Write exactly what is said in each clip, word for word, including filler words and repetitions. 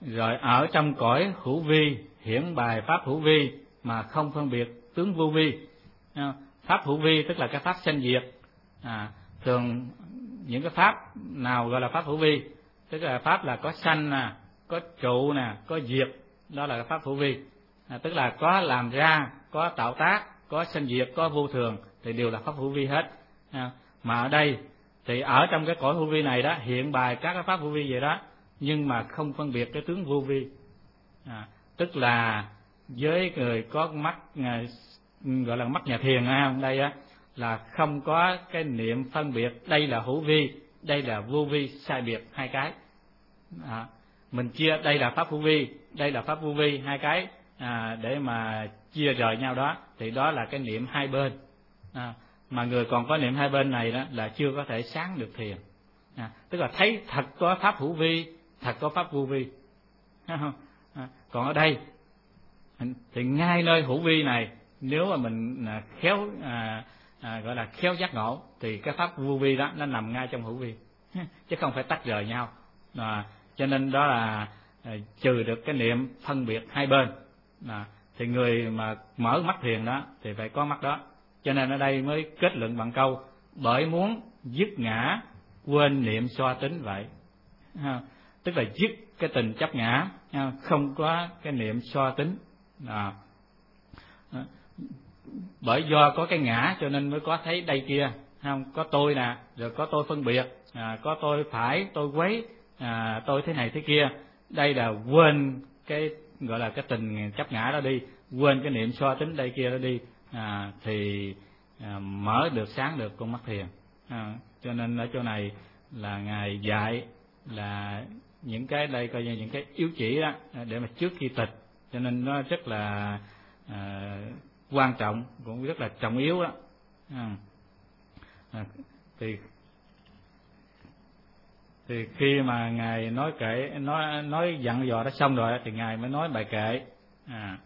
Rồi ở trong cõi hữu vi hiển bài pháp hữu vi mà không phân biệt tướng vô vi. Pháp hữu vi tức là cái pháp sanh diệt. À, thường những cái pháp nào gọi là pháp hữu vi, tức là pháp là có sanh nè, có trụ nè, có diệt, đó là cái pháp hữu vi. À, tức là có làm ra, có tạo tác, có sanh diệt, có vô thường thì đều là pháp hữu vi hết. À, mà ở đây thì ở trong cái cõi hữu vi này đó hiện bài các cái pháp hữu vi vậy đó, nhưng mà không phân biệt cái tướng vô vi. À, tức là với người có mắt gọi là mắt nhà thiền không, đây á là không có cái niệm phân biệt đây là hữu vi, đây là vô vi, sai biệt hai cái. À, mình chia đây là pháp hữu vi, đây là pháp vô vi, hai cái à, để mà chia rời nhau đó, thì đó là cái niệm hai bên. À, mà người còn có niệm hai bên này đó là chưa có thể sáng được thiền. À, tức là thấy thật có pháp hữu vi, thật có pháp vô vi. À, còn ở đây thì ngay nơi hữu vi này, nếu mà mình khéo à, à, gọi là khéo giác ngộ thì cái pháp vô vi đó nó nằm ngay trong hữu vi chứ không phải tách rời nhau. À, cho nên đó là à, trừ được cái niệm phân biệt hai bên. À, thì người mà mở mắt thiền đó thì phải có mắt đó. Cho nên ở đây mới kết luận bằng câu bởi muốn dứt ngã quên niệm so tính vậy. À, tức là dứt cái tình chấp ngã, không có cái niệm so tính. À, bởi do có cái ngã cho nên mới có thấy đây kia, không có tôi nè, rồi có tôi phân biệt, à, có tôi phải, tôi quấy, à, tôi thế này thế kia. Đây là quên cái gọi là cái tình chấp ngã đó đi, quên cái niệm so tính đây kia đó đi, à, thì à, mở được sáng được con mắt thiền. À, cho nên ở chỗ này là ngài dạy là những cái đây coi như những cái yếu chỉ đó để mà trước khi tịch, cho nên nó rất là à, quan trọng, cũng rất là trọng yếu đó. À, à, thì thì khi mà ngài nói kệ nói nói dặn dò đã xong rồi thì ngài mới nói bài kệ. À,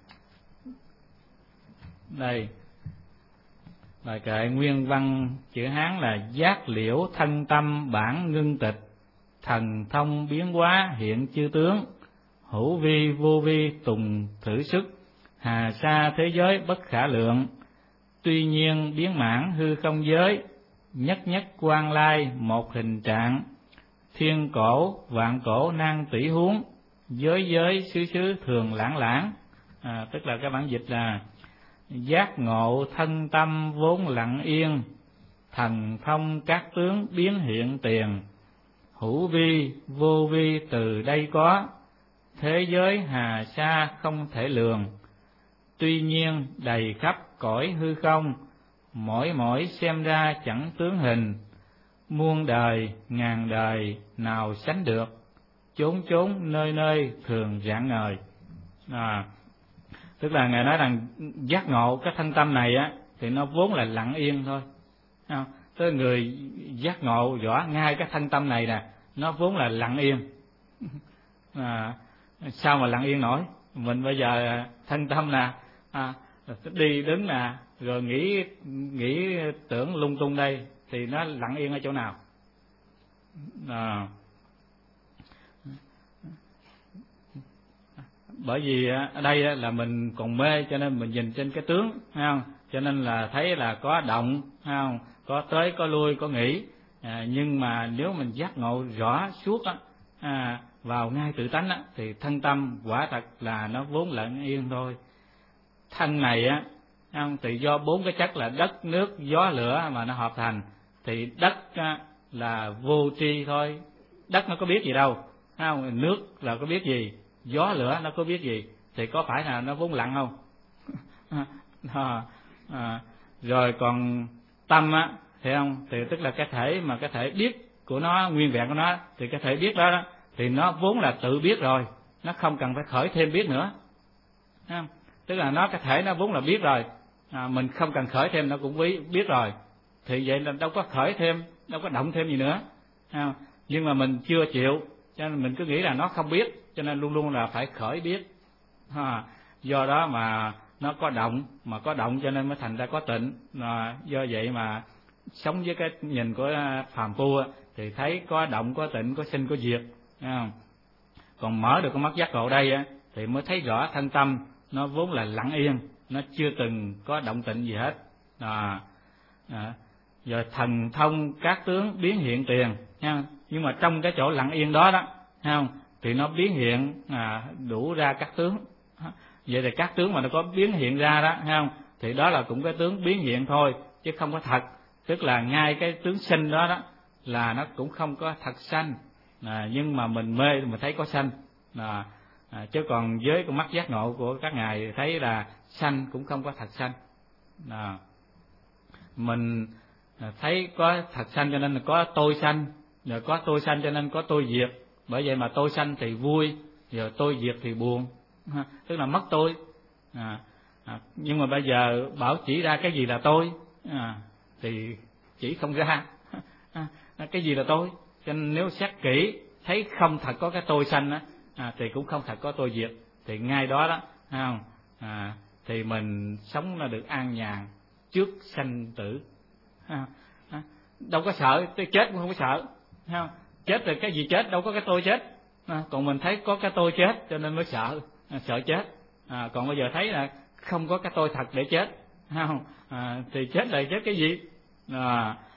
đây bài kệ nguyên văn chữ Hán là giác liễu thân tâm bản ngưng tịch, thần thông biến hóa hiện chư tướng, hữu vi vô vi tùng thử sức, hà sa thế giới bất khả lượng, tuy nhiên biến mãn hư không giới, nhất nhất quan lai một hình trạng, thiên cổ vạn cổ nan tỷ huống, giới giới xứ xứ thường lãng lãng. À, tức là cái bản dịch là giác ngộ thân tâm vốn lặng yên, thần thông các tướng biến hiện tiền, hữu vi vô vi từ đây có, thế giới hà sa không thể lường, tuy nhiên đầy khắp cõi hư không, mỗi mỗi xem ra chẳng tướng hình, muôn đời ngàn đời nào sánh được, chốn chốn nơi nơi thường rạng ngời. À, tức là ngài nói rằng giác ngộ cái thân tâm này á thì nó vốn là lặng yên thôi. À, tới người giác ngộ rõ ngay cái thân tâm này nè, nó vốn là lặng yên. À, sao mà lặng yên nổi? Mình bây giờ thân tâm nè, à, đi đứng nè, rồi nghĩ nghĩ tưởng lung tung đây thì nó lặng yên ở chỗ nào? À, bởi vì ở đây là mình còn mê cho nên mình nhìn trên cái tướng, thấy không? Cho nên là thấy là có động, thấy không? Có tới có lui có nghĩ. À, nhưng mà nếu mình giác ngộ rõ suốt á, à, vào ngay tự tánh á, thì thân tâm quả thật là nó vốn lặng yên thôi. Thân này á, không? Thì do bốn cái chất là đất, nước, gió, lửa mà nó hợp thành, thì đất á, là vô tri thôi. Đất nó có biết gì đâu, không? Nước là có biết gì, gió lửa nó có biết gì, thì có phải là nó vốn lặng không? à, à, rồi còn tâm á, thấy không? Thì tức là cái thể mà cái thể biết của nó, nguyên vẹn của nó, thì cái thể biết đó, đó thì nó vốn là tự biết rồi, nó không cần phải khởi thêm biết nữa. Thấy không? Tức là nó cái thể nó vốn là biết rồi, à, mình không cần khởi thêm nó cũng biết biết rồi, thì vậy là đâu có khởi thêm, đâu có động thêm gì nữa. À, nhưng mà mình chưa chịu, cho nên mình cứ nghĩ là nó không biết, cho nên luôn luôn là phải khởi biết. À, do đó mà nó có động, mà có động cho nên mới thành ra có tịnh. À, do vậy mà sống với cái nhìn của phàm phu thì thấy có động, có tịnh, có sinh, có diệt. À, Còn mở được con mắt giác ngộ đây á, thì mới thấy rõ thân tâm nó vốn là lặng yên, nó chưa từng có động tĩnh gì hết. À, à, rồi thần thông các tướng biến hiện tiền nha. Nhưng mà trong cái chỗ lặng yên đó đó, thấy không, thì nó biến hiện à, đủ ra các tướng. Vậy thì các tướng mà nó có biến hiện ra đó, thấy không, thì đó là cũng cái tướng biến hiện thôi, chứ không có thật. Tức là ngay cái tướng sinh đó đó là nó cũng không có thật sanh, à, nhưng mà mình mê mình thấy có sanh. À, à, chứ còn với con mắt giác ngộ của các ngài thấy là sanh cũng không có thật sanh. À, mình thấy có thật sanh cho nên là có tôi sanh, rồi có tôi sanh cho nên có tôi diệt. Bởi vậy mà tôi sanh thì vui, rồi tôi diệt thì buồn, tức là mất tôi. À, à, nhưng mà bây giờ bảo chỉ ra cái gì là tôi, à, thì chỉ không ra. À, cái gì là tôi? Cho nên nếu xét kỹ thấy không thật có cái tôi sanh á, à, thì cũng không thật có tôi diệt. Thì ngay đó đó, thấy không? À, thì mình sống là được an nhàn trước sanh tử. À, à, đâu có sợ, tôi chết cũng không có sợ, thấy không? Chết rồi cái gì chết, đâu có cái tôi chết. À, còn mình thấy có cái tôi chết cho nên mới sợ, à, sợ chết. À, còn bây giờ thấy là không có cái tôi thật để chết, thấy không? À, thì chết là chết cái gì? À,